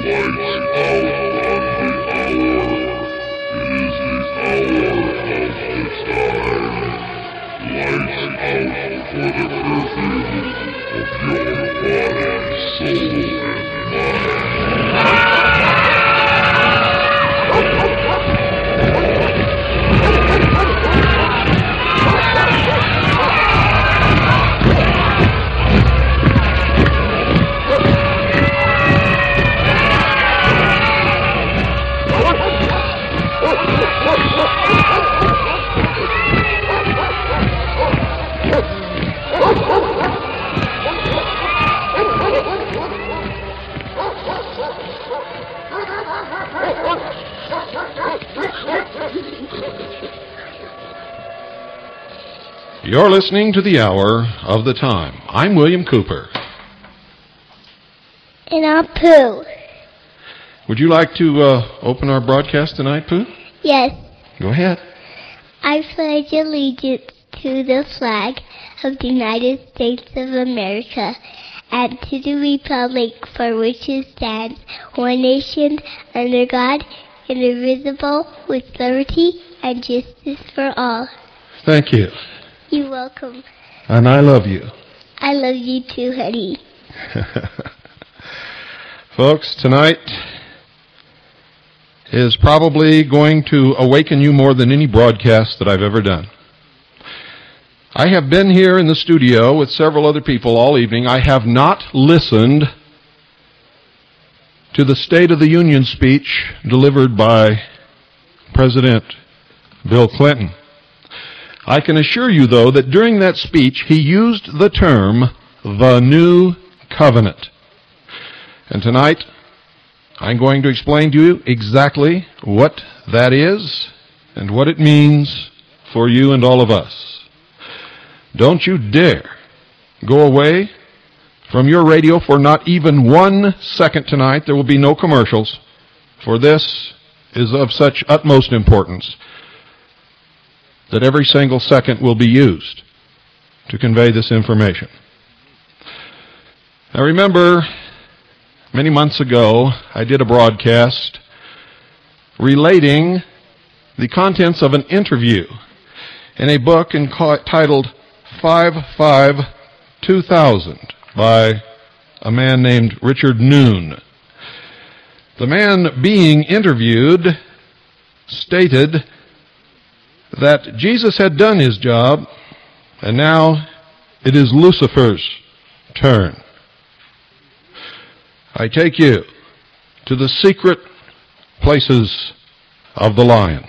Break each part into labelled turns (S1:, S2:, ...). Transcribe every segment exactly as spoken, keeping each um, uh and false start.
S1: You're listening to the Hour of the Time. I'm William Cooper.
S2: And I'm Pooh.
S1: Would you like to uh, open our broadcast tonight, Pooh?
S2: Yes.
S1: Go ahead.
S2: I pledge allegiance to the flag of the United States of America and to the republic for which it stands, one nation, under God, indivisible, with liberty and justice for all.
S1: Thank you.
S2: You're welcome.
S1: And I love you.
S2: I love you too, honey.
S1: Folks, tonight is probably going to awaken you more than any broadcast that I've ever done. I have been here in the studio with several other people all evening. I have not listened to the State of the Union speech delivered by President Bill Clinton. I can assure you, though, that during that speech, he used the term, the New Covenant. And tonight, I'm going to explain to you exactly what that is and what it means for you and all of us. Don't you dare go away from your radio for not even one second tonight. There will be no commercials, for this is of such utmost importance that every single second will be used to convey this information. Now remember, many months ago, I did a broadcast relating the contents of an interview in a book entitled five five two thousand by a man named Richard Noon. The man being interviewed stated that Jesus had done his job, and now it is Lucifer's turn. I take you to the secret places of the lion.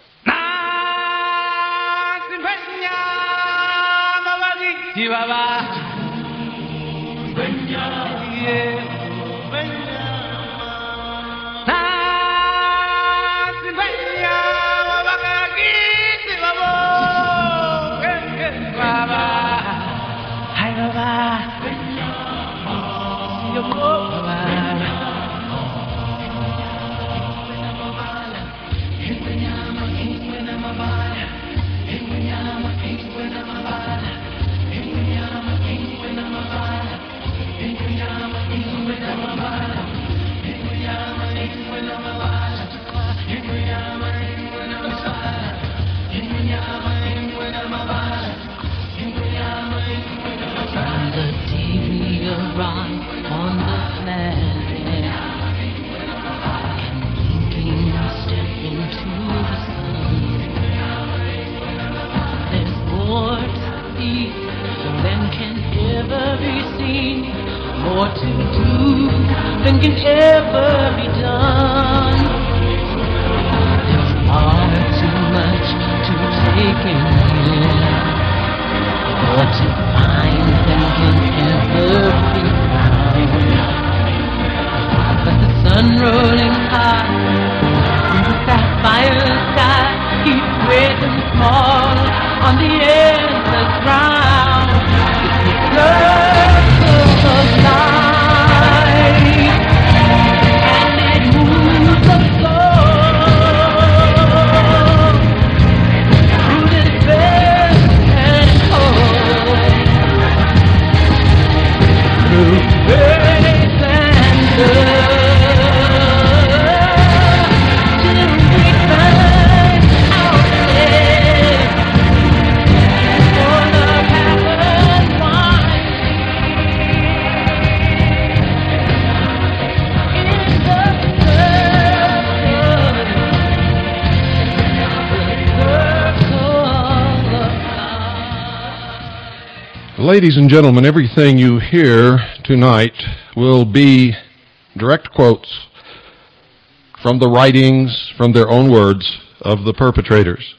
S3: More to do than can ever be done. There's far too much to take in here, more to find than can ever be found. But the sun rolling high through the sapphire sky keeps great and small on the endless round. It's the circle of life, and it moves us all through this vast and cold.
S1: ladies and gentlemen, everything you hear tonight will be direct quotes from the writings, from their own words, of the perpetrators.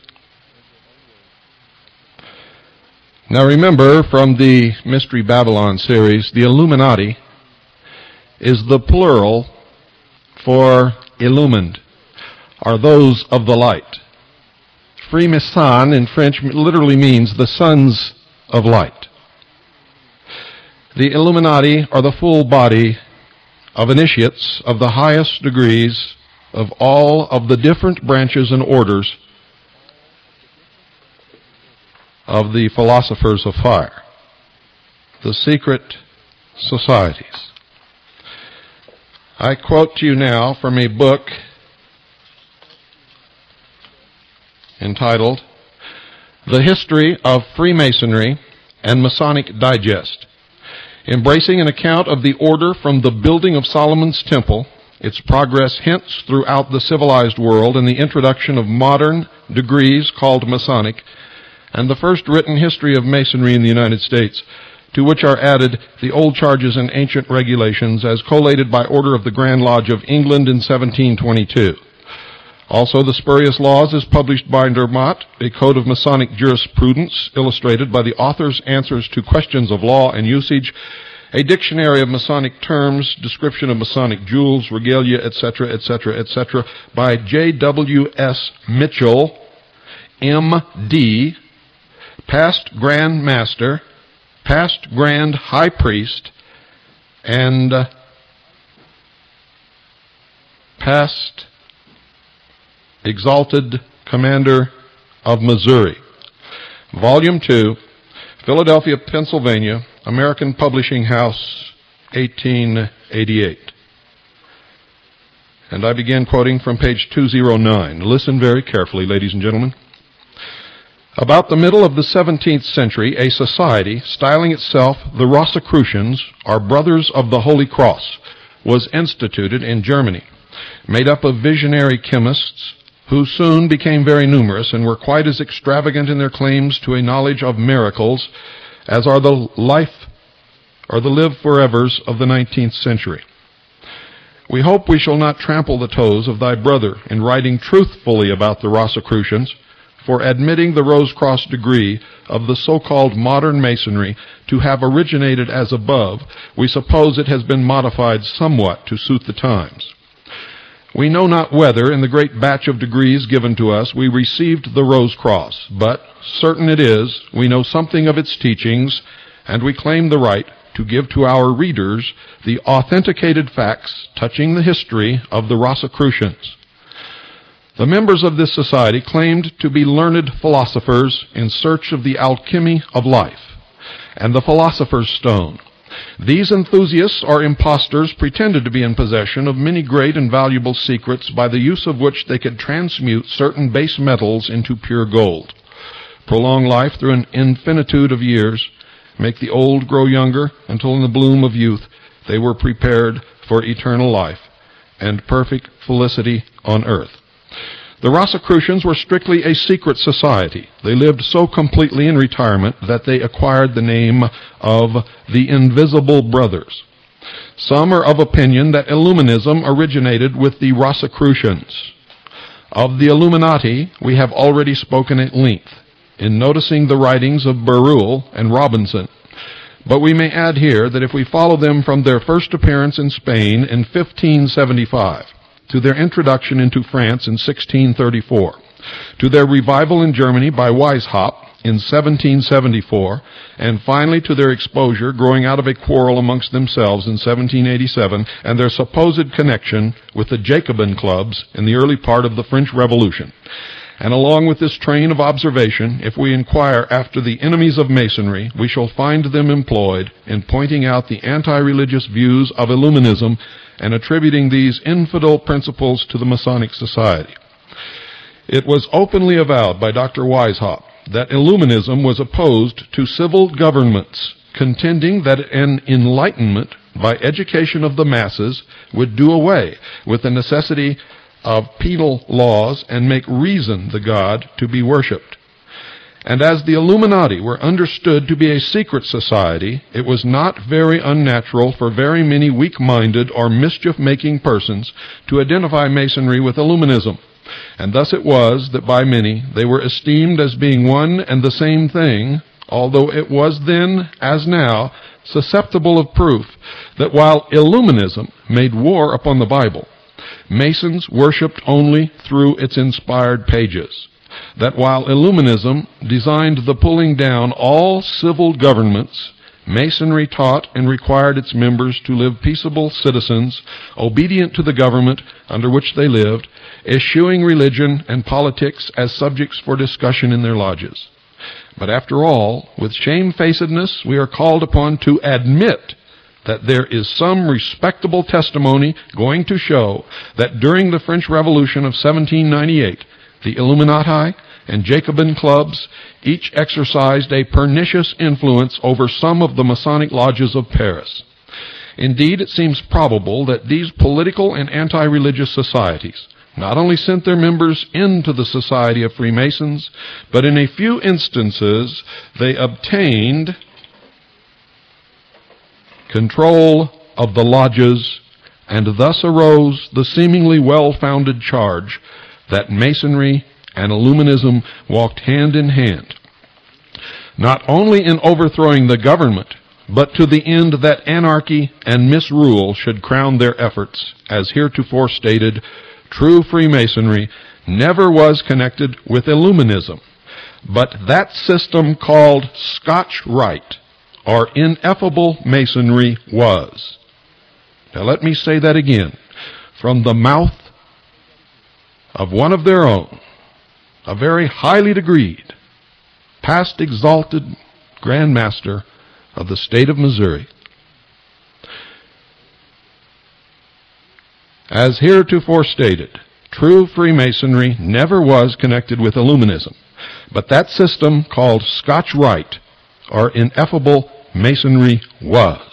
S1: Now remember, from the Mystery Babylon series, the Illuminati is the plural for illumined, are those of the light. Freemason in French literally means the sons of light. The Illuminati are the full body of initiates of the highest degrees of all of the different branches and orders of the philosophers of fire, the secret societies. I quote to you now from a book entitled The History of Freemasonry and Masonic Digest, embracing an account of the order from the building of Solomon's Temple, its progress hence throughout the civilized world, and the introduction of modern degrees called Masonic, and the first written history of Masonry in the United States, to which are added the old charges and ancient regulations as collated by order of the Grand Lodge of England in seventeen twenty-two. Also, The Spurious Laws is published by Dermot, a code of Masonic jurisprudence illustrated by the author's answers to questions of law and usage, a dictionary of Masonic terms, description of Masonic jewels, regalia, et cetera, et cetera, et cetera, by J W S Mitchell, M D, past Grand Master, past Grand High Priest, and uh, past Exalted Commander of Missouri. Volume two, Philadelphia, Pennsylvania, American Publishing House, eighteen eighty-eight. And I begin quoting from page two oh nine. Listen very carefully, ladies and gentlemen. About the middle of the seventeenth century, a society styling itself the Rosicrucians, or Brothers of the Holy Cross, was instituted in Germany, made up of visionary chemists who soon became very numerous and were quite as extravagant in their claims to a knowledge of miracles as are the life or the live-forevers of the nineteenth century. We hope we shall not trample the toes of thy brother in writing truthfully about the Rosicrucians, for admitting the Rose-Cross degree of the so-called modern Masonry to have originated as above, we suppose it has been modified somewhat to suit the times. We know not whether, in the great batch of degrees given to us, we received the Rose-Cross, but certain it is, we know something of its teachings, and we claim the right to give to our readers the authenticated facts touching the history of the Rosicrucians. The members of this society claimed to be learned philosophers in search of the alchemy of life and the philosopher's stone. These enthusiasts or impostors pretended to be in possession of many great and valuable secrets by the use of which they could transmute certain base metals into pure gold, prolong life through an infinitude of years, make the old grow younger until in the bloom of youth they were prepared for eternal life and perfect felicity on earth. The Rosicrucians were strictly a secret society. They lived so completely in retirement that they acquired the name of the Invisible Brothers. Some are of opinion that Illuminism originated with the Rosicrucians. Of the Illuminati, we have already spoken at length in noticing the writings of Berulle and Robinson. But we may add here that if we follow them from their first appearance in Spain in fifteen seventy-five, to their introduction into France in sixteen thirty-four, to their revival in Germany by Weishaupt in seventeen seventy-four, and finally to their exposure growing out of a quarrel amongst themselves in seventeen eighty-seven, and their supposed connection with the Jacobin clubs in the early part of the French Revolution. And along with this train of observation, if we inquire after the enemies of Masonry, we shall find them employed in pointing out the anti-religious views of Illuminism and attributing these infidel principles to the Masonic Society. It was openly avowed by Doctor Weishaupt that Illuminism was opposed to civil governments, contending that an enlightenment by education of the masses would do away with the necessity of penal laws and make reason the God to be worshipped. And as the Illuminati were understood to be a secret society, it was not very unnatural for very many weak-minded or mischief-making persons to identify Masonry with Illuminism. And thus it was that by many they were esteemed as being one and the same thing, although it was then, as now, susceptible of proof that while Illuminism made war upon the Bible, Masons worshipped only through its inspired pages. That while Illuminism designed the pulling down all civil governments, Masonry taught and required its members to live peaceable citizens, obedient to the government under which they lived, eschewing religion and politics as subjects for discussion in their lodges. But after all, with shamefacedness, we are called upon to admit that there is some respectable testimony going to show that during the French Revolution of seventeen ninety-eight, the Illuminati and Jacobin clubs each exercised a pernicious influence over some of the Masonic lodges of Paris. Indeed, it seems probable that these political and anti-religious societies not only sent their members into the Society of Freemasons, but in a few instances they obtained control of the lodges, and thus arose the seemingly well-founded charge that Masonry and Illuminism walked hand in hand, not only in overthrowing the government, but to the end that anarchy and misrule should crown their efforts. As heretofore stated, true Freemasonry never was connected with Illuminism, but that system called Scotch Rite, or ineffable Masonry, was. Now let me say that again, from the mouth of one of their own, a very highly degreed, past exalted Grand Master of the state of Missouri. As heretofore stated, true Freemasonry never was connected with Illuminism, but that system called Scotch Rite, or ineffable Masonry, was.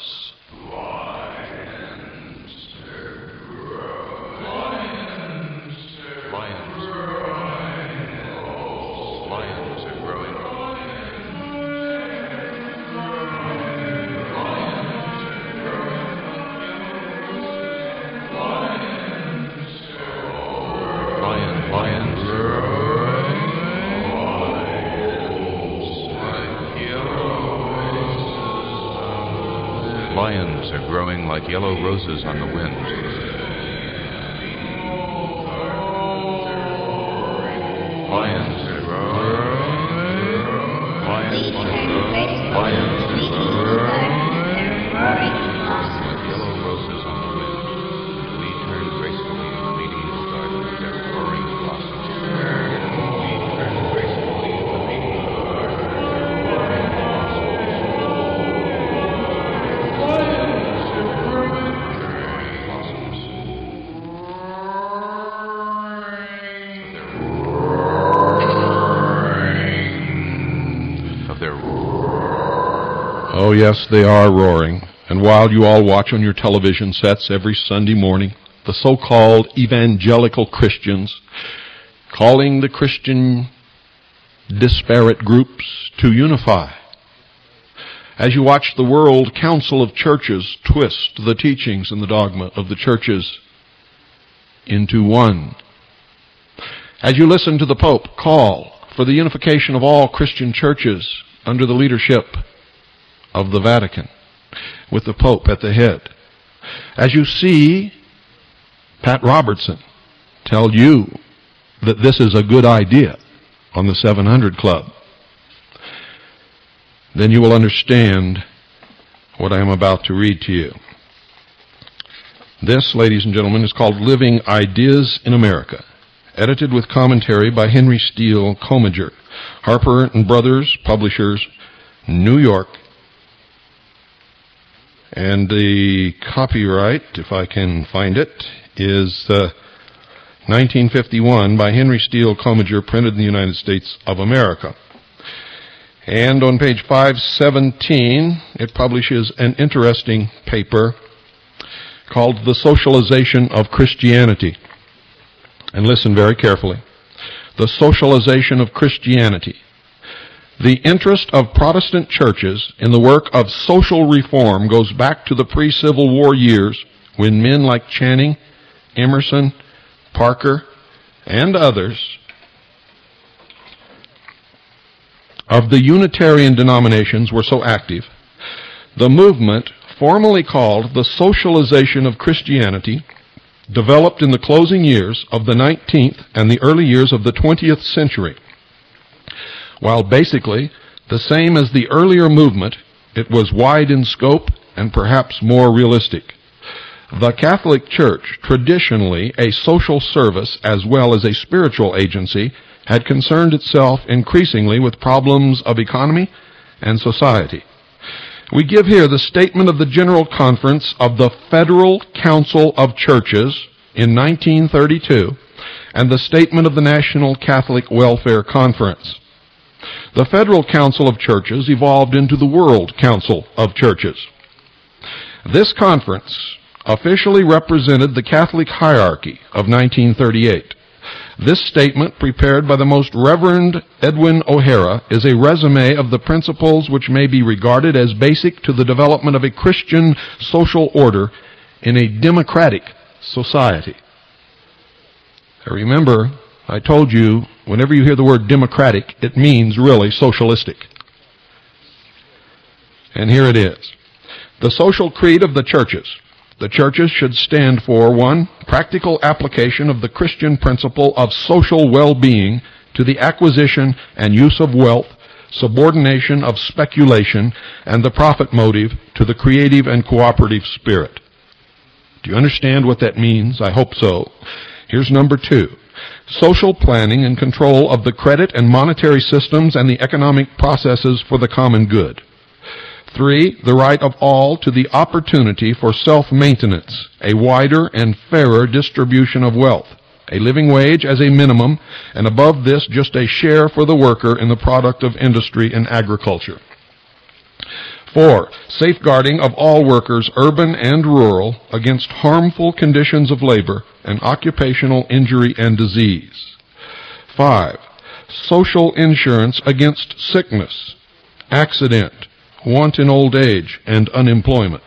S4: Lions are growing like yellow roses on the wind. Lions are growing. Lions are growing. Lions are growing. Like yellow roses on the wind. We turn gracefully in the medieval garden with their roaring blossoms. We turn gracefully in the medieval garden with their roaring blossoms.
S1: Oh, yes, they are roaring. And while you all watch on your television sets every Sunday morning, the so-called evangelical Christians calling the Christian disparate groups to unify, as you watch the World Council of Churches twist the teachings and the dogma of the churches into one, as you listen to the Pope call for the unification of all Christian churches under the leadership of the Vatican, with the Pope at the head, as you see Pat Robertson tell you that this is a good idea on the seven hundred Club, then you will understand what I am about to read to you. This, ladies and gentlemen, is called Living Ideas in America, edited with commentary by Henry Steele Commager, Harper and Brothers, Publishers, New York. And the copyright, if I can find it, is uh, nineteen fifty-one by Henry Steele Commager, printed in the United States of America. And on page five seventeen, it publishes an interesting paper called The Socialization of Christianity. And listen very carefully. The Socialization of Christianity. The interest of Protestant churches in the work of social reform goes back to the pre-Civil War years when men like Channing, Emerson, Parker, and others of the Unitarian denominations were so active. The movement, formally called the socialization of Christianity, developed in the closing years of the nineteenth and the early years of the twentieth century. While basically the same as the earlier movement, it was wide in scope and perhaps more realistic. The Catholic Church, traditionally a social service as well as a spiritual agency, had concerned itself increasingly with problems of economy and society. We give here the statement of the General Conference of the Federal Council of Churches in nineteen thirty-two and the statement of the National Catholic Welfare Conference. The Federal Council of Churches evolved into the World Council of Churches. This conference officially represented the Catholic hierarchy of nineteen thirty-eight. This statement, prepared by the Most Reverend Edwin O'Hara, is a resume of the principles which may be regarded as basic to the development of a Christian social order in a democratic society. Now remember, I told you, whenever you hear the word democratic, it means really socialistic. And here it is. The social creed of the churches. The churches should stand for, one, practical application of the Christian principle of social well-being to the acquisition and use of wealth, subordination of speculation, and the profit motive to the creative and cooperative spirit. Do you understand what that means? I hope so. Here's number two. Social planning and control of the credit and monetary systems and the economic processes for the common good. Three, the right of all to the opportunity for self-maintenance, a wider and fairer distribution of wealth, a living wage as a minimum, and above this just a share for the worker in the product of industry and agriculture. Four, safeguarding of all workers, urban and rural, against harmful conditions of labor and occupational injury and disease. Five, social insurance against sickness, accident, want in old age, and unemployment.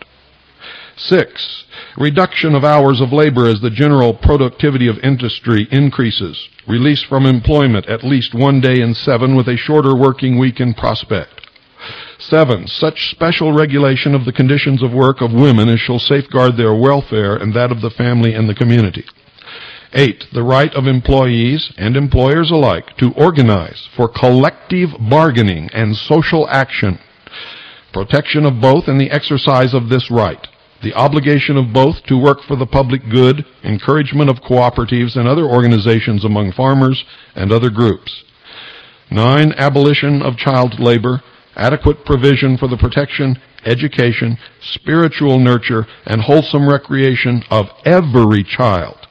S1: Six, reduction of hours of labor as the general productivity of industry increases, release from employment at least one day in seven with a shorter working week in prospect. Seven, such special regulation of the conditions of work of women as shall safeguard their welfare and that of the family and the community. Eight, the right of employees and employers alike to organize for collective bargaining and social action. Protection of both and the exercise of this right. The obligation of both to work for the public good, encouragement of cooperatives and other organizations among farmers and other groups. Nine, abolition of child labor, adequate provision for the protection, education, spiritual nurture, and wholesome recreation of every child.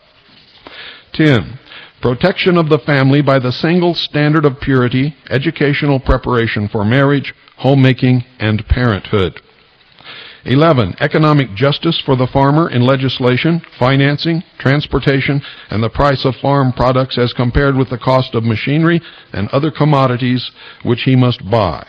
S1: Ten, protection of the family by the single standard of purity, educational preparation for marriage, homemaking, and parenthood. Eleven, economic justice for the farmer in legislation, financing, transportation, and the price of farm products as compared with the cost of machinery and other commodities which he must buy.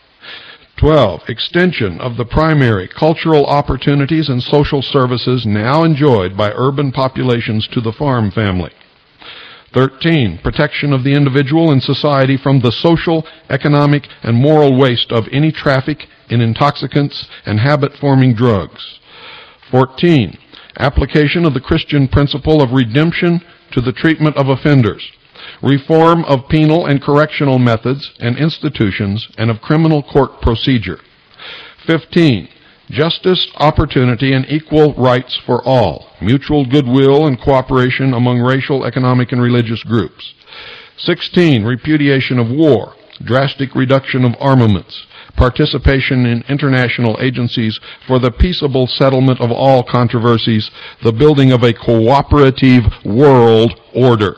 S1: Twelve, extension of the primary cultural opportunities and social services now enjoyed by urban populations to the farm family. Thirteen, protection of the individual and society from the social, economic, and moral waste of any traffic in intoxicants and habit-forming drugs. Fourteen, application of the Christian principle of redemption to the treatment of offenders. Reform of penal and correctional methods and institutions and of criminal court procedure. Fifteen, justice, opportunity, and equal rights for all, mutual goodwill and cooperation among racial, economic, and religious groups. Sixteen, repudiation of war, drastic reduction of armaments, participation in international agencies for the peaceable settlement of all controversies, the building of a cooperative world order.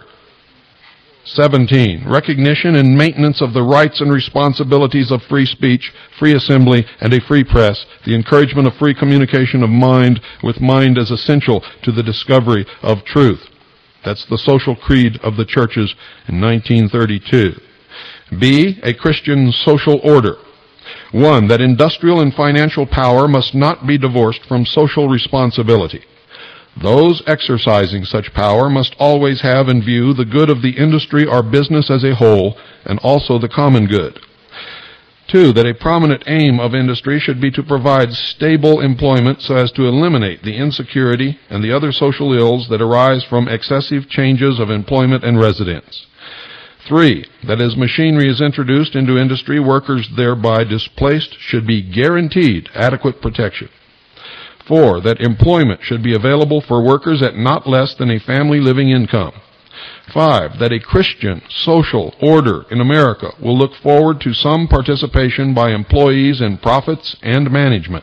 S1: Seventeen, recognition and maintenance of the rights and responsibilities of free speech, free assembly, and a free press, the encouragement of free communication of mind with mind as essential to the discovery of truth. That's the social creed of the churches in nineteen thirty-two. B, a Christian social order. One, that industrial and financial power must not be divorced from social responsibility. Those exercising such power must always have in view the good of the industry or business as a whole, and also the common good. Two, that a prominent aim of industry should be to provide stable employment so as to eliminate the insecurity and the other social ills that arise from excessive changes of employment and residence. Three, that as machinery is introduced into industry, workers thereby displaced should be guaranteed adequate protection. Four, that employment should be available for workers at not less than a family living income. Five, that a Christian social order in America will look forward to some participation by employees in profits and management.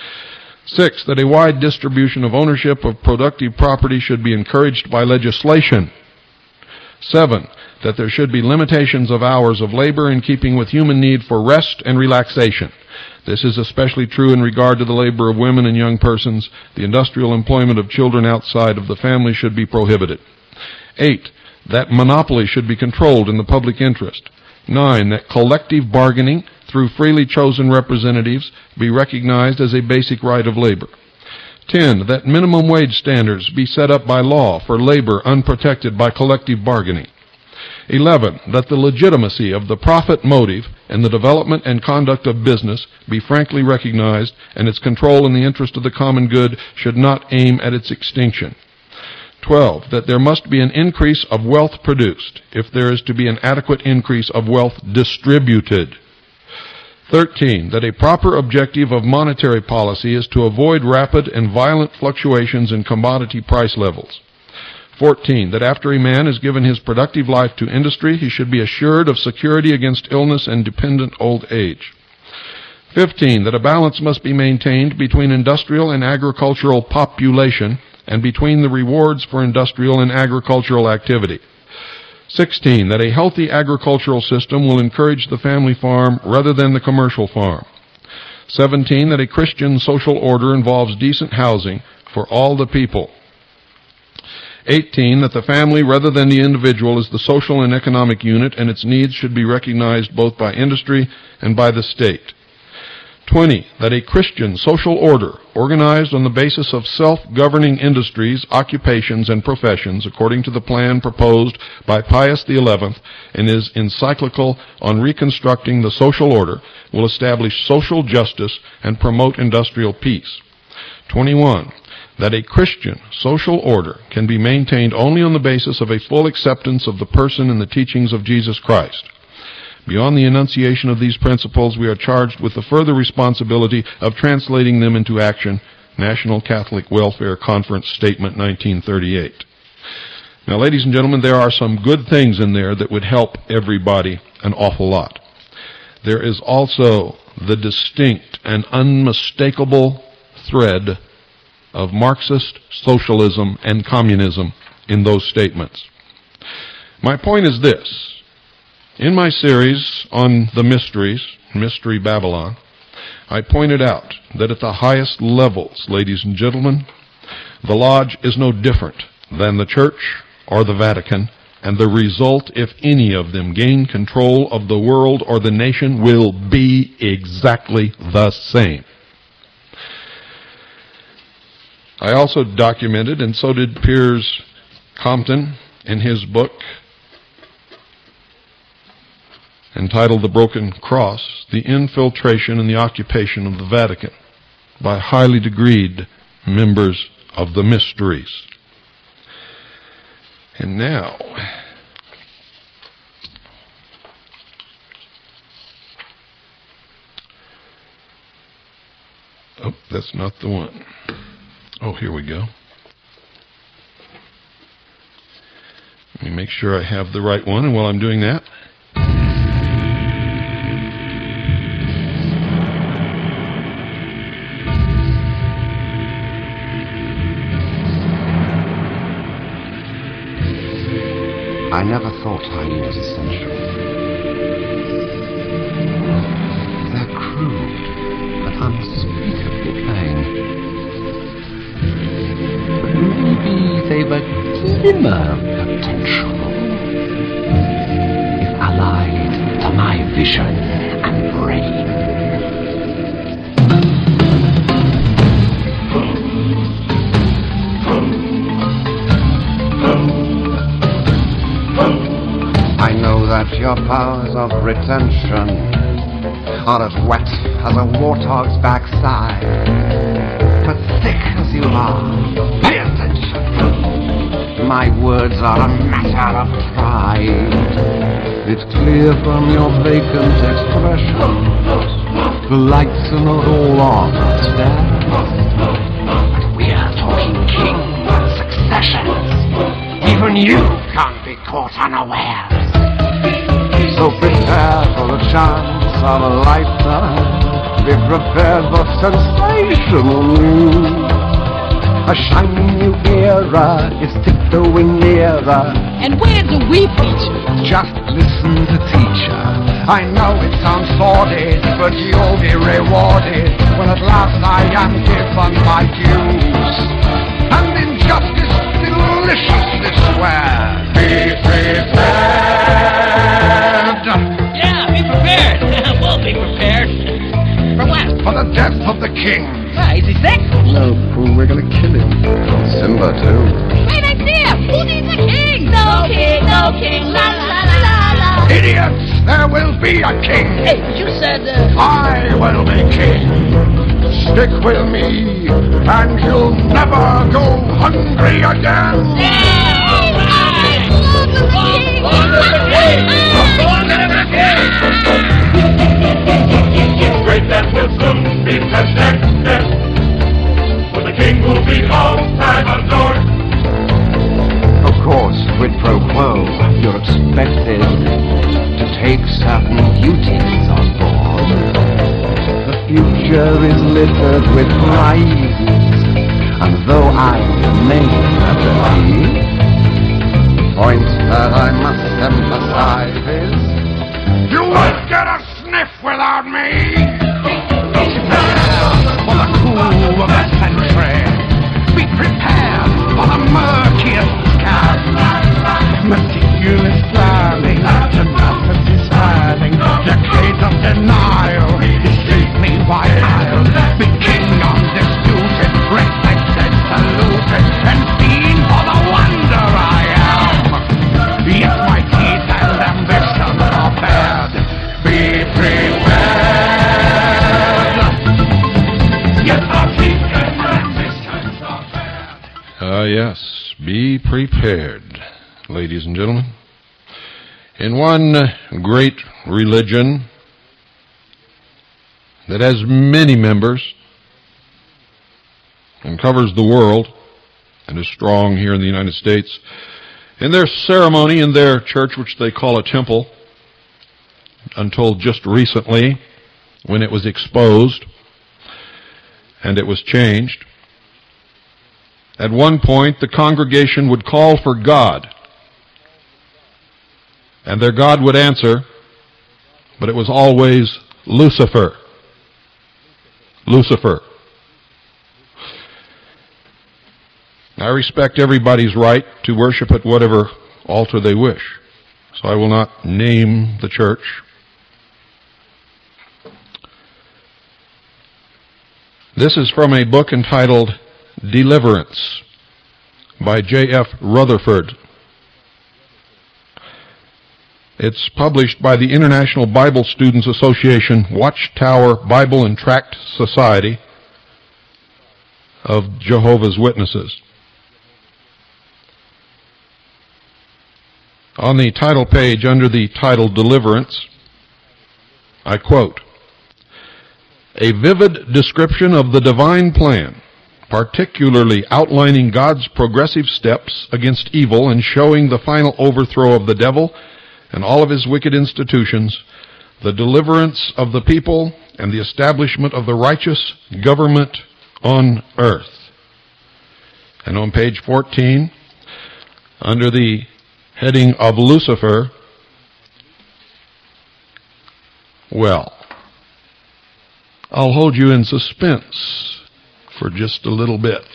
S1: Six, that a wide distribution of ownership of productive property should be encouraged by legislation. Seven, that there should be limitations of hours of labor in keeping with human need for rest and relaxation. This is especially true in regard to the labor of women and young persons. The industrial employment of children outside of the family should be prohibited. Eight, that monopoly should be controlled in the public interest. Nine, that collective bargaining through freely chosen representatives be recognized as a basic right of labor. Ten, that minimum wage standards be set up by law for labor unprotected by collective bargaining. Eleven, that the legitimacy of the profit motive in the development and conduct of business be frankly recognized, and its control in the interest of the common good should not aim at its extinction. Twelve, that there must be an increase of wealth produced if there is to be an adequate increase of wealth distributed. Thirteen, that a proper objective of monetary policy is to avoid rapid and violent fluctuations in commodity price levels. Fourteen, that after a man has given his productive life to industry, he should be assured of security against illness and dependent old age. Fifteen, that a balance must be maintained between industrial and agricultural population and between the rewards for industrial and agricultural activity. Sixteen, that a healthy agricultural system will encourage the family farm rather than the commercial farm. Seventeen, that a Christian social order involves decent housing for all the people. Eighteen, that the family rather than the individual is the social and economic unit, and its needs should be recognized both by industry and by the state. Twenty, that a Christian social order organized on the basis of self-governing industries, occupations, and professions according to the plan proposed by Pius the Eleventh in his encyclical on reconstructing the social order will establish social justice and promote industrial peace. Twenty-one, that a Christian social order can be maintained only on the basis of a full acceptance of the person and the teachings of Jesus Christ. Beyond the enunciation of these principles, we are charged with the further responsibility of translating them into action. National Catholic Welfare Conference Statement nineteen thirty-eight. Now, ladies and gentlemen, there are some good things in there that would help everybody an awful lot. There is also the distinct and unmistakable thread of Marxist socialism and communism in those statements. My point is this. In my series on the mysteries, Mystery Babylon, I pointed out that at the highest levels, ladies and gentlemen, the Lodge is no different than the Church or the Vatican, and the result, if any of them gain control of the world or the nation, will be exactly the same. I also documented, and so did Piers Compton in his book entitled The Broken Cross, the infiltration and the occupation of the Vatican by highly degreed members of the mysteries. And now, oh, that's not the one. Oh, here we go. Let me make sure I have the right one, and while I'm doing that,
S5: I never thought hiding was essential. They're crude, but unspeakably plain. But maybe they've a glimmer of potential if allied to vision and brain. I know that your powers of retention are as wet as a warthog's backside, but thick as you are, pay attention. My words are a matter of pride. It's clear from your vacant expression, the lights are not all on upstairs. But we are talking king and successions. Even you can't be caught unawares. So prepare for the chance of a lifetime. Be prepared for sensational news. A shiny new era is tiptoeing nearer.
S3: And where's the wee preacher?
S5: Just listen to teacher. I know it sounds sordid, but you'll be rewarded when at last I am given my dues. And injustice deliciously swear. Be prepared.
S3: Yeah, be prepared. We'll be prepared. For what?
S5: For the death of the king.
S3: Why, is he sick?
S5: No, fool, we're gonna kill him. Simba, too.
S3: Wait, I see him. Who needs a king? No king, no king, la la la la la.
S5: Idiots, there will be a king.
S3: Hey, but you said, uh...
S5: I will be king. Stick with me, and you'll never go hungry again.
S3: Yeah, all right. Born of the king. Born of the king.
S4: Great that will soon be connected, for the king will be all time adored.
S5: Of course, quid pro quo, you're expected to take certain duties on board. The future is littered with prizes, and though I remain at the lead, the point that I must emphasize is you won't get a sniff without me! For the coup of the century, be prepared for the murkiest scan. Meticulous planning, tenacity spanning, decades of denial, escape me while I'll be king undisputed, respected, saluted, and seen for the wonder I am. Yes, my teeth and ambition are bared. Be prepared. Yes, our teeth and ambitions are bared.
S1: Ah, yes, be prepared, ladies and gentlemen. In one great religion that has many members and covers the world and is strong here in the United States, in their ceremony in their church, which they call a temple, until just recently when it was exposed and it was changed, at one point the congregation would call for God, and their God would answer, but it was always Lucifer. Lucifer. I respect everybody's right to worship at whatever altar they wish, so I will not name the church. This is from a book entitled Deliverance by J F Rutherford. It's published by the International Bible Students Association Watchtower Bible and Tract Society of Jehovah's Witnesses. On the title page, under the title Deliverance, I quote, "A vivid description of the divine plan, particularly outlining God's progressive steps against evil and showing the final overthrow of the devil and all of his wicked institutions, the deliverance of the people, and the establishment of the righteous government on earth." And on page fourteen, under the heading of Lucifer, well, I'll hold you in suspense for just a little bit.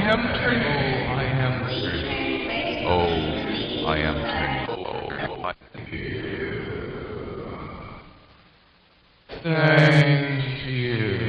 S4: am turning. Oh, I am turning. Oh, I am turning. Oh, I... Thank you.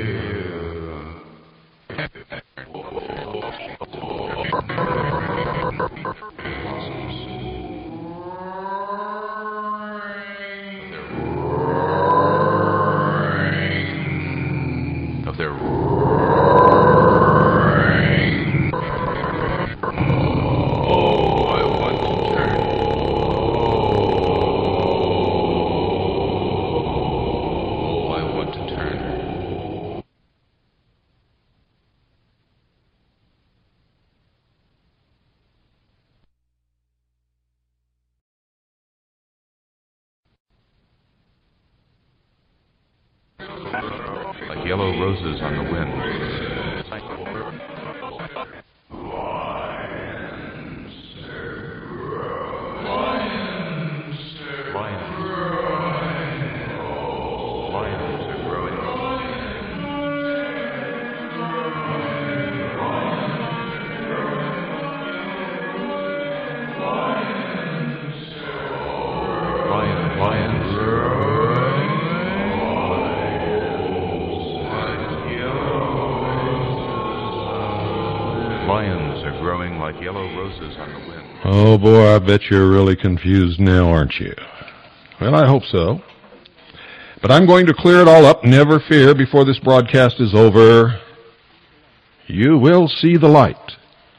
S4: Like yellow roses on the wind. Lions. Lions. Lions. Lions are growing. Lions. Lions. Lions are growing like yellow roses on the wind.
S1: Oh, boy, I bet you're really confused now, aren't you? Well, I hope so. But I'm going to clear it all up, never fear, before this broadcast is over. You will see the light.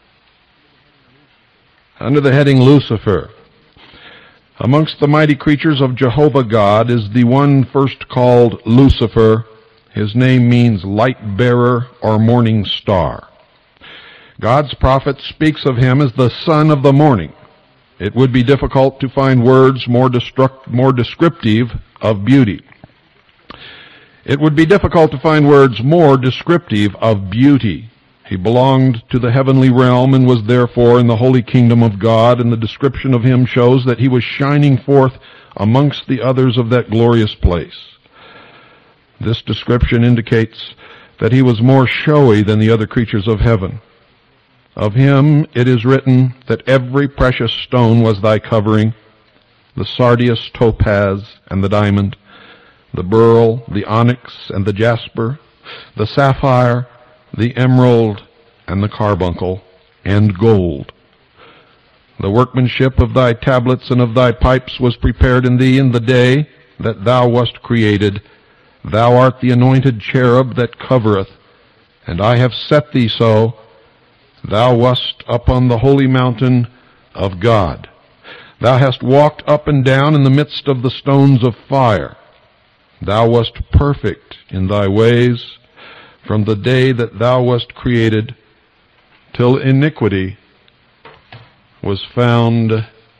S1: Under the heading Lucifer, amongst the mighty creatures of Jehovah God is the one first called Lucifer. His name means light bearer or morning star. God's prophet speaks of him as the son of the morning. It would be difficult to find words more destruct, more descriptive of beauty. It would be difficult to find words more descriptive of beauty. He belonged to the heavenly realm and was therefore in the holy kingdom of God, and the description of him shows that he was shining forth amongst the others of that glorious place. This description indicates that he was more showy than the other creatures of heaven. Of him it is written that every precious stone was thy covering, the sardius, topaz, and the diamond, the beryl, the onyx, and the jasper, the sapphire, the emerald, and the carbuncle, and gold. The workmanship of thy tablets and of thy pipes was prepared in thee in the day that thou wast created. Thou art the anointed cherub that covereth, and I have set thee so. Thou wast upon the holy mountain of God. Thou hast walked up and down in the midst of the stones of fire. Thou wast perfect in thy ways from the day that thou wast created till iniquity was found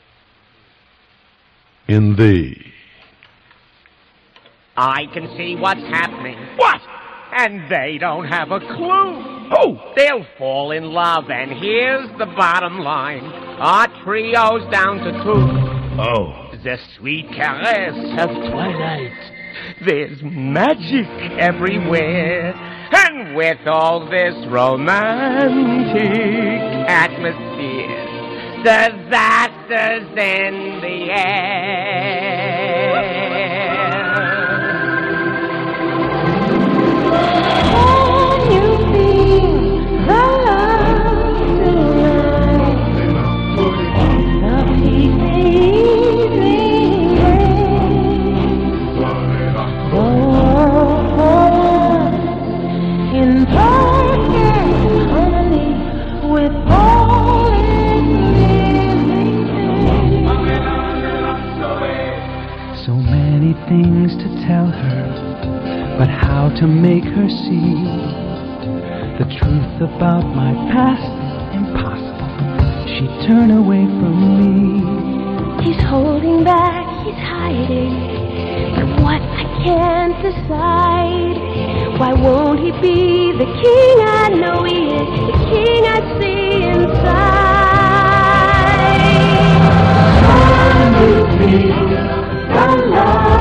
S1: in thee.
S6: I can see what's happening. What? And they don't have a clue. Oh, they'll fall in love, and here's the bottom line. Our trio's down to two.
S7: Oh.
S6: The sweet caress of twilight. There's magic everywhere. And with all this romantic atmosphere, disasters in the air.
S8: Things to tell her, but how to make her see the truth about my past? Impossible. She'd turn away from me.
S2: He's holding back, he's hiding, but what I can't decide. Why won't he be the king I know he is, the king I see inside? Can you feel the love?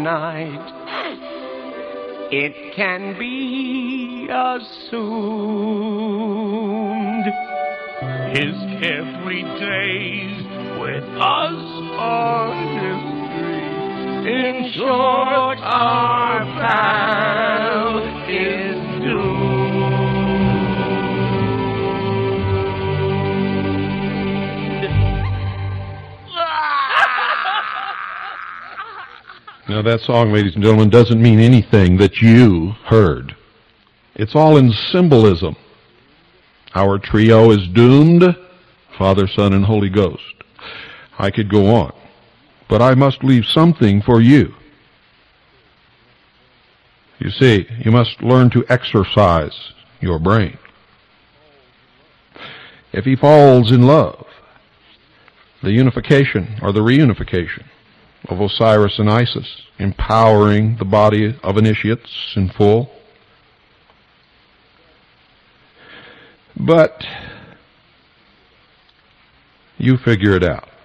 S6: night. It can be assumed his carefree days with us are history. In short, our pal is doomed.
S1: Now that song, ladies and gentlemen, doesn't mean anything that you heard. It's all in symbolism. Our trio is doomed, Father, Son, and Holy Ghost. I could go on, but I must leave something for you. You see, you must learn to exercise your brain. If he falls in love, the unification or the reunification of Osiris and Isis, empowering the body of initiates in full. But you figure it out.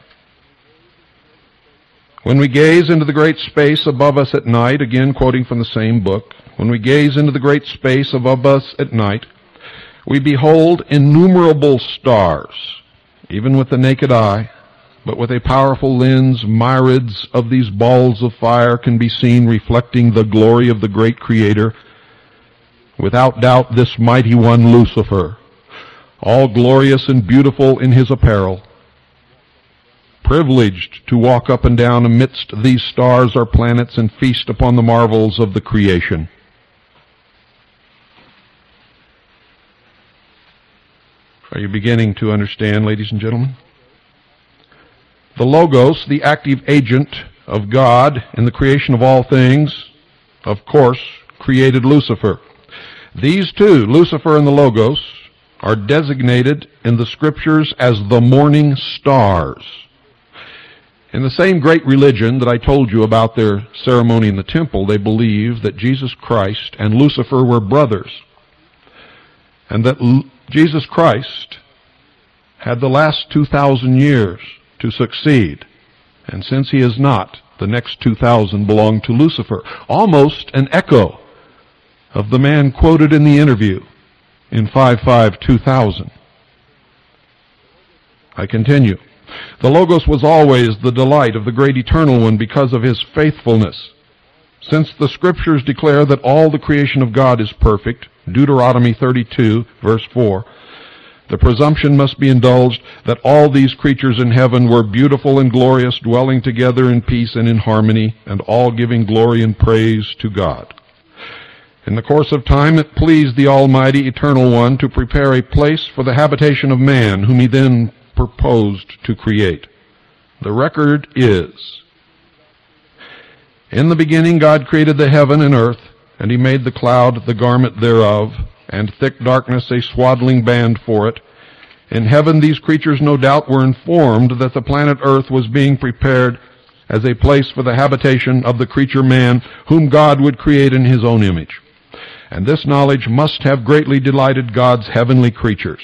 S1: When we gaze into the great space above us at night, again quoting from the same book, when we gaze into the great space above us at night, we behold innumerable stars, even with the naked eye, but with a powerful lens, myriads of these balls of fire can be seen reflecting the glory of the great Creator. Without doubt, this mighty one, Lucifer, all glorious and beautiful in his apparel, privileged to walk up and down amidst these stars or planets and feast upon the marvels of the creation. Are you beginning to understand, ladies and gentlemen? The Logos, the active agent of God in the creation of all things, of course, created Lucifer. These two, Lucifer and the Logos, are designated in the Scriptures as the morning stars. In the same great religion that I told you about their ceremony in the temple, they believe that Jesus Christ and Lucifer were brothers, and that L- Jesus Christ had the last two thousand years to succeed, and since he is not, the next two thousand belong to Lucifer. Almost an echo of the man quoted in the interview in five five two thousand. I continue. The Logos was always the delight of the great Eternal One because of his faithfulness. Since the Scriptures declare that all the creation of God is perfect, Deuteronomy thirty-two, verse four, the presumption must be indulged that all these creatures in heaven were beautiful and glorious, dwelling together in peace and in harmony, and all giving glory and praise to God. In the course of time, it pleased the Almighty Eternal One to prepare a place for the habitation of man, whom he then proposed to create. The record is, in the beginning God created the heaven and earth, and he made the cloud the garment thereof, and thick darkness a swaddling band for it. In heaven these creatures no doubt were informed that the planet Earth was being prepared as a place for the habitation of the creature man, whom God would create in his own image. And this knowledge must have greatly delighted God's heavenly creatures.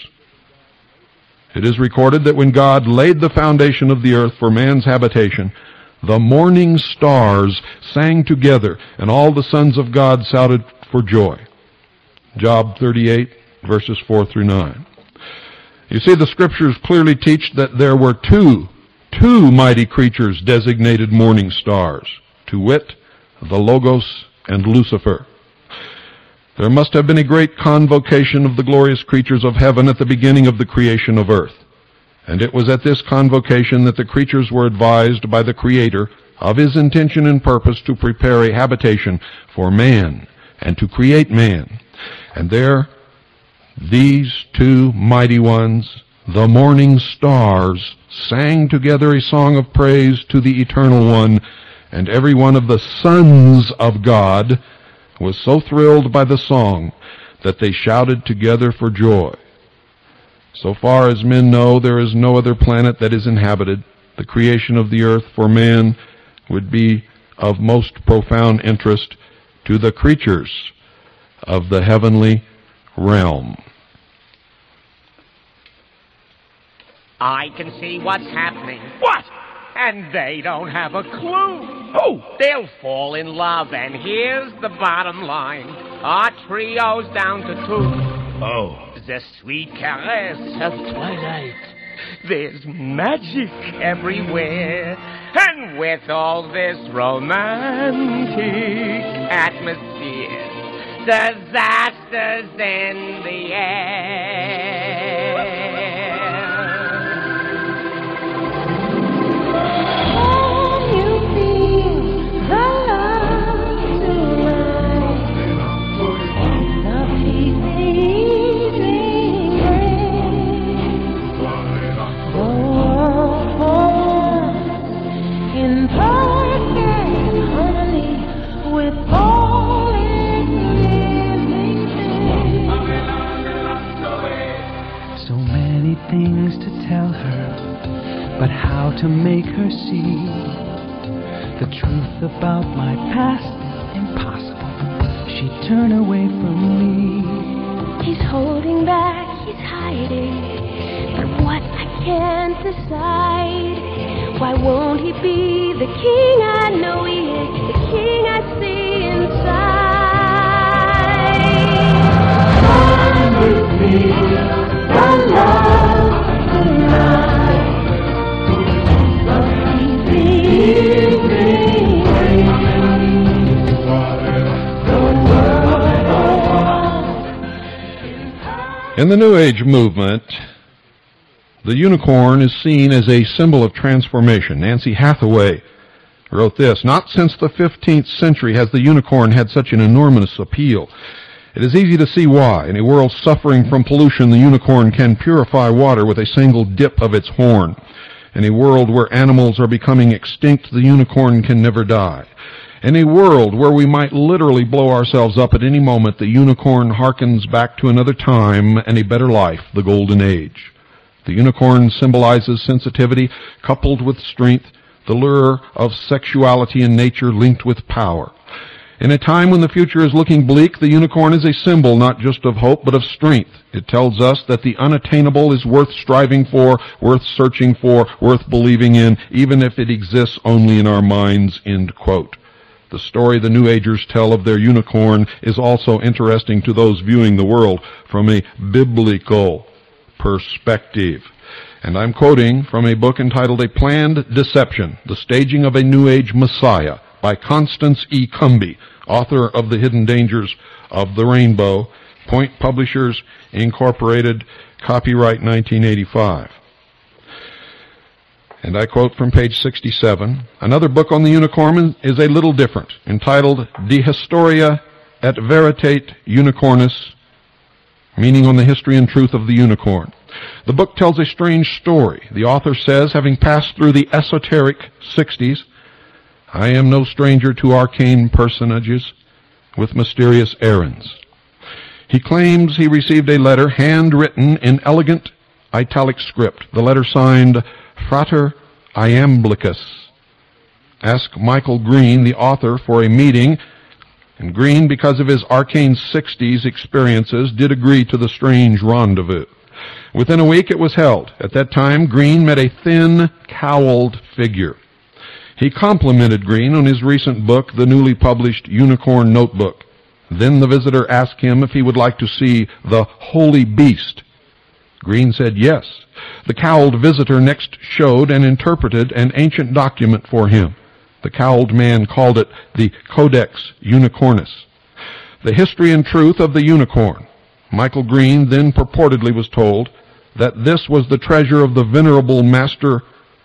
S1: It is recorded that when God laid the foundation of the earth for man's habitation, the morning stars sang together, and all the sons of God shouted for joy. Job thirty-eight, verses four through nine. You see, the Scriptures clearly teach that there were two, two mighty creatures designated morning stars, to wit, the Logos and Lucifer. There must have been a great convocation of the glorious creatures of heaven at the beginning of the creation of earth. And it was at this convocation that the creatures were advised by the Creator of his intention and purpose to prepare a habitation for man and to create man. And there, these two mighty ones, the morning stars, sang together a song of praise to the Eternal One, and every one of the sons of God was so thrilled by the song that they shouted together for joy. So far as men know, there is no other planet that is inhabited. The creation of the earth for man would be of most profound interest to the creatures of the heavenly realm.
S6: I can see what's happening.
S7: What?
S6: And they don't have a clue. Oh, they'll fall in love, and here's the bottom line. Our trio's down to two.
S7: Oh.
S6: The sweet caress of twilight. There's magic everywhere. And with all this romantic atmosphere, disasters in the air.
S3: Can you feel the love tonight? The peace easing the world in perfect harmony with all its living things.
S8: So many things to tell her, but how to make her see the truth about my past is impossible. She'd turn away from me.
S2: He's holding back, he's hiding, but what I can't decide. Why won't he be the king I know he is, the king I see inside? Can you feel the love tonight? The peace easing the world.
S1: In the New Age movement, the unicorn is seen as a symbol of transformation. Nancy Hathaway wrote this, "Not since the fifteenth century has the unicorn had such an enormous appeal. It is easy to see why. In a world suffering from pollution, the unicorn can purify water with a single dip of its horn. In a world where animals are becoming extinct, the unicorn can never die. In a world where we might literally blow ourselves up at any moment, the unicorn harkens back to another time and a better life, the Golden Age. The unicorn symbolizes sensitivity coupled with strength, the lure of sexuality and nature linked with power. In a time when the future is looking bleak, the unicorn is a symbol not just of hope, but of strength. It tells us that the unattainable is worth striving for, worth searching for, worth believing in, even if it exists only in our minds," end quote. The story the New Agers tell of their unicorn is also interesting to those viewing the world from a biblical perspective. And I'm quoting from a book entitled A Planned Deception, The Staging of a New Age Messiah, by Constance E. Cumby, author of The Hidden Dangers of the Rainbow, Point Publishers, Incorporated, copyright nineteen eighty-five. And I quote from page sixty-seven, "Another book on the unicorn is a little different, entitled De Historia et Veritate Unicornis, meaning on the history and truth of the unicorn. The book tells a strange story. The author says, having passed through the esoteric sixties, I am no stranger to arcane personages with mysterious errands. He claims he received a letter handwritten in elegant italic script, the letter signed Frater Iamblicus. Ask Michael Green, the author, for a meeting, and Green, because of his arcane sixties experiences, did agree to the strange rendezvous. Within a week it was held. At that time, Green met a thin, cowled figure. He complimented Green on his recent book, the newly published Unicorn Notebook. Then the visitor asked him if he would like to see the Holy Beast. Green said yes. The cowled visitor next showed and interpreted an ancient document for him. The cowled man called it the Codex Unicornis, the history and truth of the unicorn. Michael Green then purportedly was told that this was the treasure of the venerable Master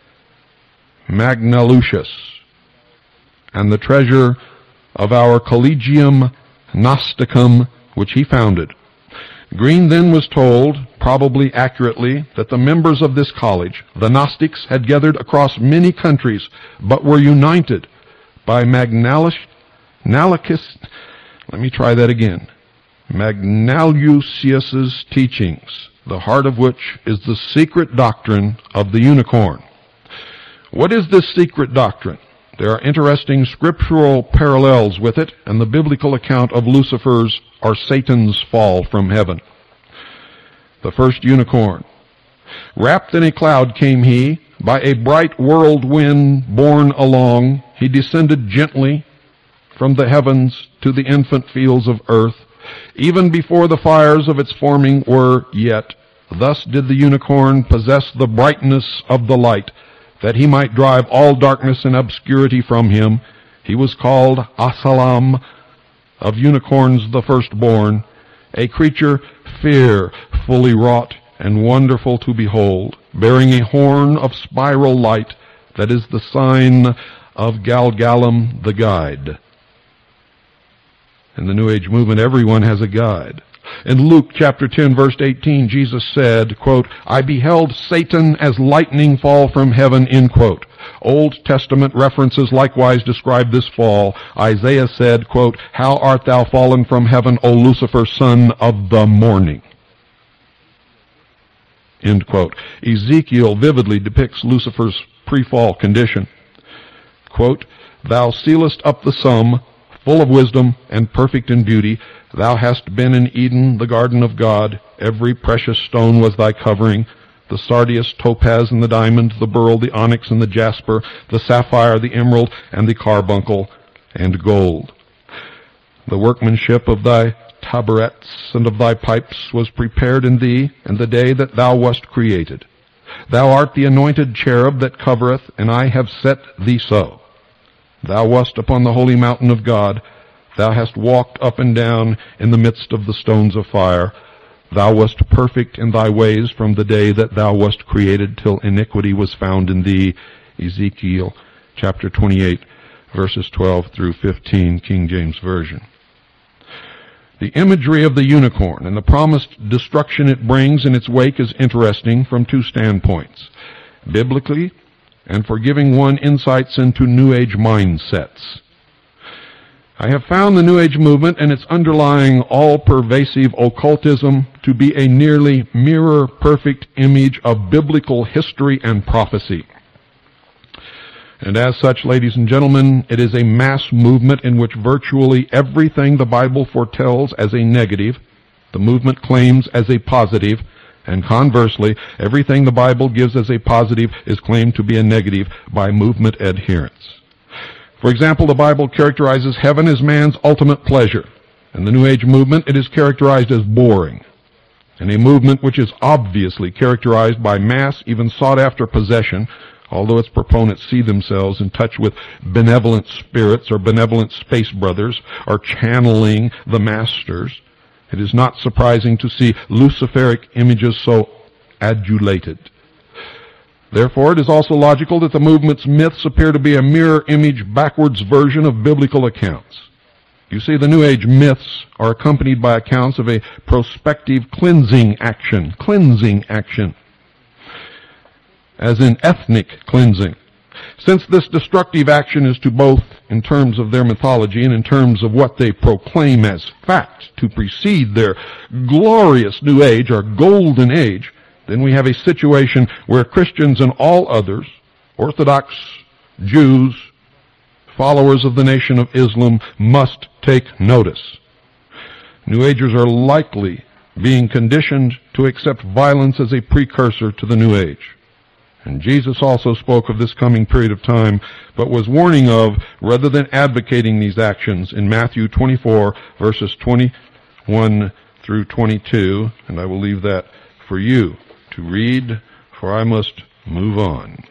S1: Magnalucius and the treasure of our Collegium Gnosticum, which he founded. Green then was told, probably accurately, that the members of this college, the Gnostics, had gathered across many countries, but were united by Magnalus, Nalicus, let me try that again, Magnalucius's teachings, the heart of which is the secret doctrine of the unicorn. What is this secret doctrine? There are interesting scriptural parallels with it and the biblical account of Lucifer's or Satan's fall from heaven. The first unicorn. Wrapped in a cloud came he, by a bright whirlwind borne along, he descended gently from the heavens to the infant fields of earth, even before the fires of its forming were yet. Thus did the unicorn possess the brightness of the light, that he might drive all darkness and obscurity from him. He was called Asalam, of unicorns the firstborn, a creature fear fully wrought and wonderful to behold, bearing a horn of spiral light, that is the sign of Galgalam the guide. In the New Age movement, everyone has a guide. In Luke chapter ten, verse eighteen, Jesus said, quote, I beheld Satan as lightning fall from heaven, end quote. Old Testament references likewise describe this fall. Isaiah said, quote, How art thou fallen from heaven, O Lucifer, son of the morning? End quote. Ezekiel vividly depicts Lucifer's pre-fall condition. Quote, Thou sealest up the sum, full of wisdom and perfect in beauty. Thou hast been in Eden, the garden of God. Every precious stone was thy covering, the sardius, topaz, and the diamond, the beryl, the onyx, and the jasper, the sapphire, the emerald, and the carbuncle, and gold. The workmanship of thy tabrets and of thy pipes was prepared in thee in the day that thou wast created. Thou art the anointed cherub that covereth, and I have set thee so. Thou wast upon the holy mountain of God. Thou hast walked up and down in the midst of the stones of fire. Thou wast perfect in thy ways from the day that thou wast created till iniquity was found in thee. Ezekiel chapter twenty-eight, verses twelve through fifteen, King James Version. The imagery of the unicorn and the promised destruction it brings in its wake is interesting from two standpoints. Biblically, and for giving one insights into New Age mindsets. I have found the New Age movement and its underlying all-pervasive occultism to be a nearly mirror-perfect image of biblical history and prophecy. And as such, ladies and gentlemen, it is a mass movement in which virtually everything the Bible foretells as a negative, the movement claims as a positive, and conversely, everything the Bible gives as a positive is claimed to be a negative by movement adherents. For example, the Bible characterizes heaven as man's ultimate pleasure. In the New Age movement, it is characterized as boring. In a movement which is obviously characterized by mass, even sought-after possession, although its proponents see themselves in touch with benevolent spirits or benevolent space brothers, or channeling the masters, it is not surprising to see Luciferic images so adulated. Therefore, it is also logical that the movement's myths appear to be a mirror image backwards version of biblical accounts. You see, the New Age myths are accompanied by accounts of a prospective cleansing action, cleansing action, as in ethnic cleansing. Since this destructive action is to both in terms of their mythology and in terms of what they proclaim as fact to precede their glorious New Age or Golden Age, then we have a situation where Christians and all others, Orthodox, Jews, followers of the Nation of Islam, must take notice. New Agers are likely being conditioned to accept violence as a precursor to the New Age. And Jesus also spoke of this coming period of time, but was warning of rather than advocating these actions in Matthew twenty-four, verses twenty-one through twenty-two, and I will leave that for you to read, for I must move on.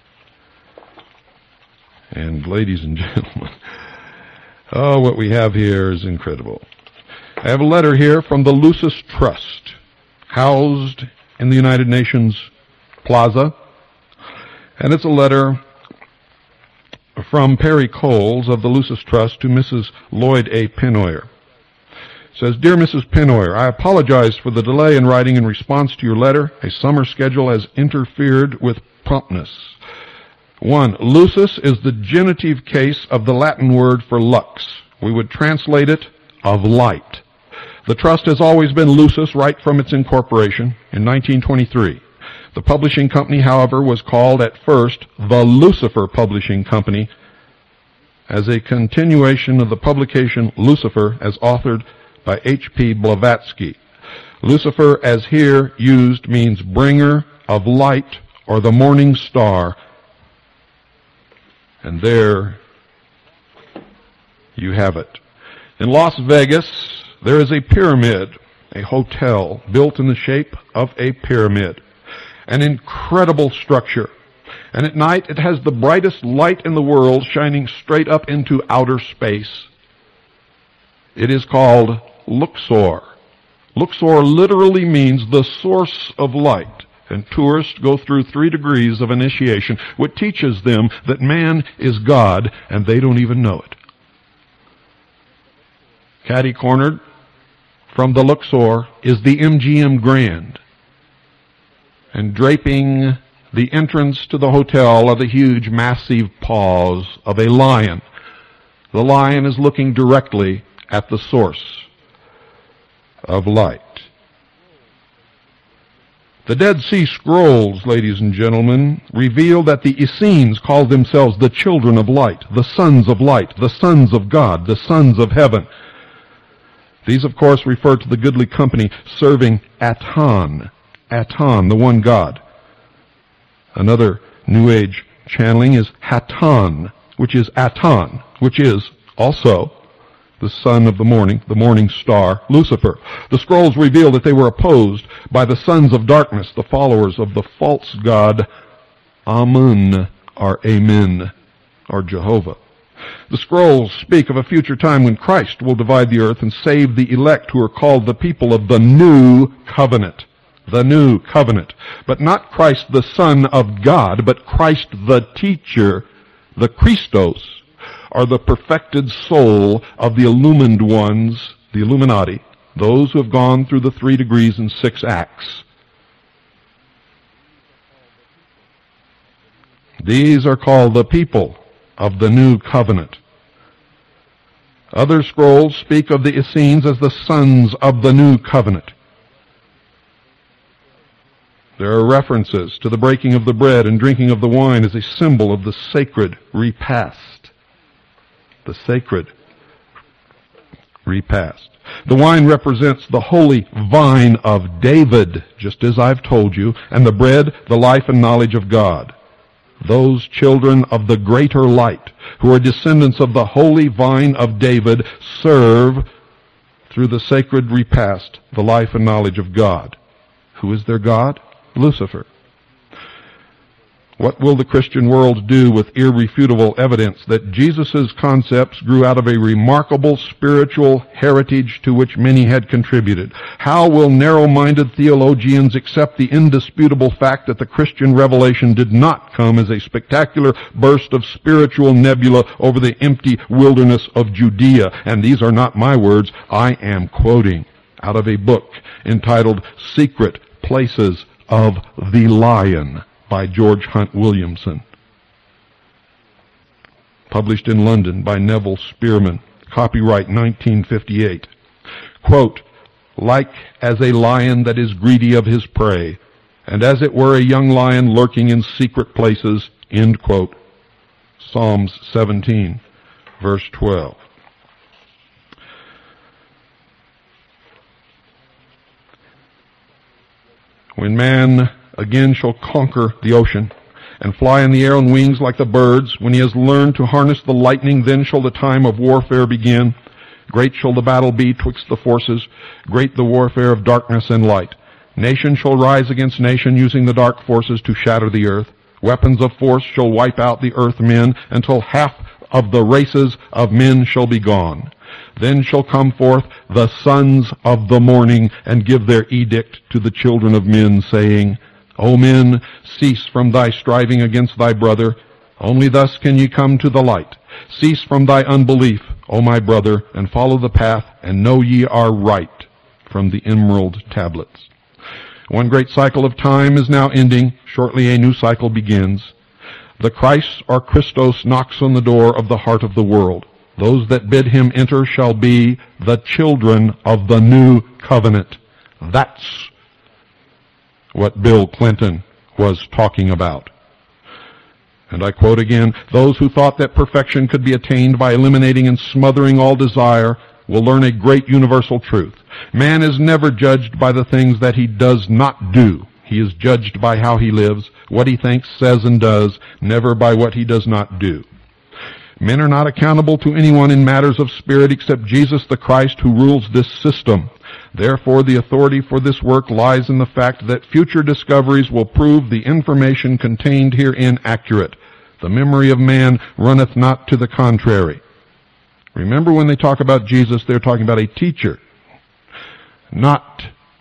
S1: And ladies and gentlemen, oh, what we have here is incredible. I have a letter here from the Lucis Trust, housed in the United Nations Plaza. And it's a letter from Perry Coles of the Lucis Trust to Missus Lloyd A. Pennoyer. It says, Dear Missus Pennoyer, I apologize for the delay in writing in response to your letter. A summer schedule has interfered with promptness. One, Lucis is the genitive case of the Latin word for lux. We would translate it of light. The trust has always been Lucis right from its incorporation in nineteen twenty-three. The publishing company, however, was called at first the Lucifer Publishing Company as a continuation of the publication Lucifer as authored by H P Blavatsky. Lucifer, as here used, means bringer of light or the morning star. And there you have it. In Las Vegas, there is a pyramid, a hotel built in the shape of a pyramid. An incredible structure. And at night it has the brightest light in the world shining straight up into outer space. It is called Luxor. Luxor literally means the source of light. And tourists go through three degrees of initiation, which teaches them that man is God, and they don't even know it. Catty-cornered from the Luxor is the M G M Grand. And draping the entrance to the hotel are the huge, massive paws of a lion. The lion is looking directly at the source of light. The Dead Sea Scrolls, ladies and gentlemen, reveal that the Essenes called themselves the children of light, the sons of light, the sons of God, the sons of heaven. These, of course, refer to the goodly company serving Aton, Aton, the one God. Another New Age channeling is Haton, which is Aton, which is also the son of the morning, the morning star, Lucifer. The scrolls reveal that they were opposed by the sons of darkness, the followers of the false god Amun, or Amen, or Jehovah. The scrolls speak of a future time when Christ will divide the earth and save the elect who are called the people of the new covenant. The new covenant. But not Christ the Son of God, but Christ the teacher, the Christos, or the perfected soul of the illumined ones, the Illuminati, those who have gone through the three degrees and six acts. These are called the people of the new covenant. Other scrolls speak of the Essenes as the sons of the new covenant. There are references to the breaking of the bread and drinking of the wine as a symbol of the sacred repast. The sacred repast. The wine represents the holy vine of David, just as I've told you, and the bread, the life and knowledge of God. Those children of the greater light, who are descendants of the holy vine of David, serve through the sacred repast the life and knowledge of God. Who is their God? Lucifer. What will the Christian world do with irrefutable evidence that Jesus' concepts grew out of a remarkable spiritual heritage to which many had contributed? How will narrow-minded theologians accept the indisputable fact that the Christian revelation did not come as a spectacular burst of spiritual nebula over the empty wilderness of Judea? And these are not my words. I am quoting out of a book entitled Secret Places of the Lion by George Hunt Williamson, published in London by Neville Spearman, copyright nineteen fifty-eight. Quote, like as a lion that is greedy of his prey, and as it were a young lion lurking in secret places, end quote. Psalms seventeen, verse twelve. When man again shall conquer the ocean, and fly in the air on wings like the birds, when he has learned to harness the lightning, then shall the time of warfare begin. Great shall the battle be twixt the forces, great the warfare of darkness and light. Nation shall rise against nation, using the dark forces to shatter the earth. Weapons of force shall wipe out the earth men, until half of the races of men shall be gone. Then shall come forth the sons of the morning, and give their edict to the children of men, saying, O men, cease from thy striving against thy brother. Only thus can ye come to the light. Cease from thy unbelief, O my brother, and follow the path, and know ye are right, from the emerald tablets. One great cycle of time is now ending. Shortly a new cycle begins. The Christ or Christos knocks on the door of the heart of the world. Those that bid him enter shall be the children of the new covenant. That's what Bill Clinton was talking about. And I quote again, those who thought that perfection could be attained by eliminating and smothering all desire will learn a great universal truth. Man is never judged by the things that he does not do. He He is judged by how he lives, what he thinks, says, and does, never by what he does not do. Men are not accountable to anyone in matters of spirit except Jesus the Christ, who rules this system. Therefore, the authority for this work lies in the fact that future discoveries will prove the information contained herein accurate. The memory of man runneth not to the contrary. Remember, when they talk about Jesus, they're talking about a teacher, not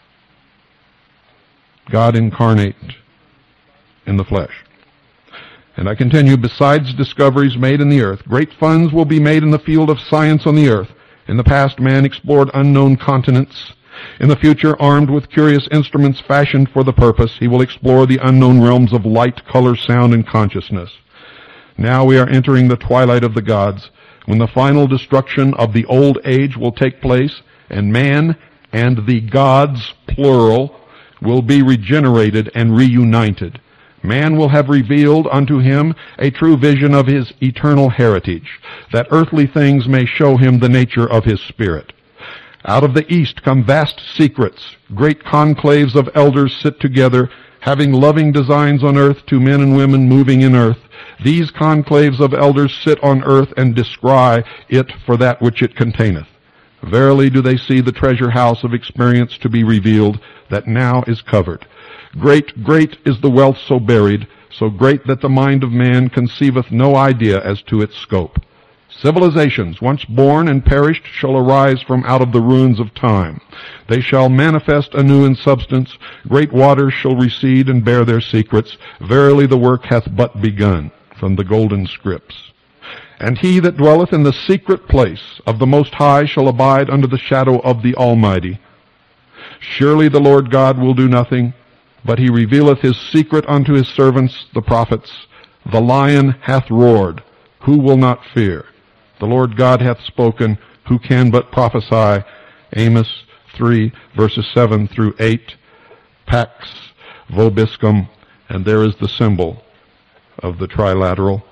S1: God incarnate in the flesh. And I continue, besides discoveries made in the earth, great funds will be made in the field of science on the earth. In the past, man explored unknown continents. In the future, armed with curious instruments fashioned for the purpose, he will explore the unknown realms of light, color, sound, and consciousness. Now we are entering the twilight of the gods, when the final destruction of the old age will take place, and man and the gods, plural, will be regenerated and reunited. Man will have revealed unto him a true vision of his eternal heritage, that earthly things may show him the nature of his spirit. Out of the east come vast secrets. Great conclaves of elders sit together, having loving designs on earth to men and women moving in earth. These conclaves of elders sit on earth and descry it for that which it containeth. Verily do they see the treasure house of experience to be revealed, that now is covered. Great, great is the wealth so buried, so great that the mind of man conceiveth no idea as to its scope. Civilizations, once born and perished, shall arise from out of the ruins of time. They shall manifest anew in substance. Great waters shall recede and bear their secrets. Verily the work hath but begun. From the golden scripts. And he that dwelleth in the secret place of the Most High shall abide under the shadow of the Almighty. Surely the Lord God will do nothing, but he revealeth his secret unto his servants, the prophets. The lion hath roared. Who will not fear? The Lord God hath spoken. Who can but prophesy? Amos three, verses seven through eight. Pax vobiscum. And there is the symbol of the trilateral.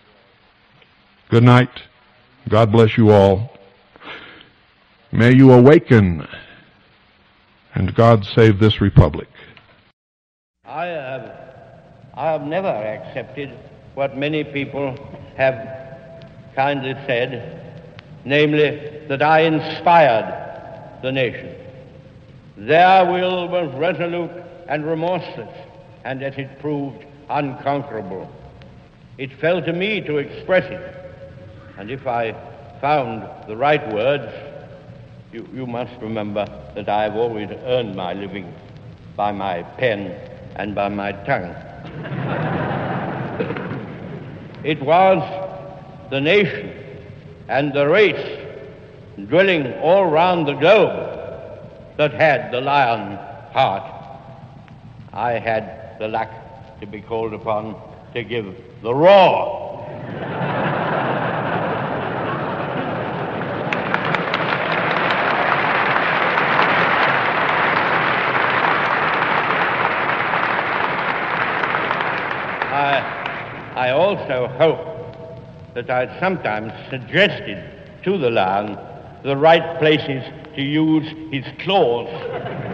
S1: Good night. God bless you all. May you awaken, and God save this republic.
S7: I have, I have never accepted what many people have kindly said, namely that I inspired the nation. Their will was resolute and remorseless, and that it proved unconquerable. It fell to me to express it, and if I found the right words, you, you must remember that I have always earned my living by my pen and by my tongue. It was the nation and the race dwelling all round the globe that had the lion heart. I had the luck to be called upon to give the roar. I, I also hope that I sometimes suggested to the lion the right places to use his claws.